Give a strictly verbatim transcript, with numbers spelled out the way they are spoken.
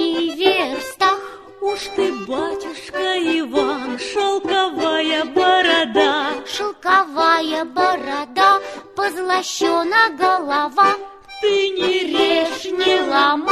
пяти верстах. Уж ты, батюшка Иван, шелковая борода, шелковая борода, позлощена голова. Ты не режь, не ломай,